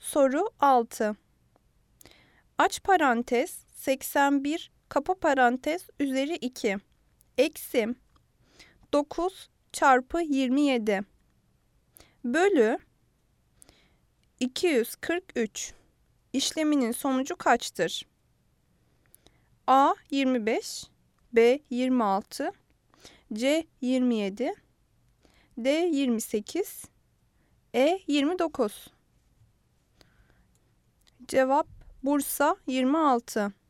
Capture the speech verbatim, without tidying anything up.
Soru altı. Aç parantez seksen bir kapa parantez üzeri iki eksi dokuz çarpı yirmi yedi bölü iki yüz kırk üç işleminin sonucu kaçtır? A yirmi beş, B yirmi altı, C yirmi yedi, D yirmi sekiz, E yirmi dokuz. Cevap Bursa yirmi altı.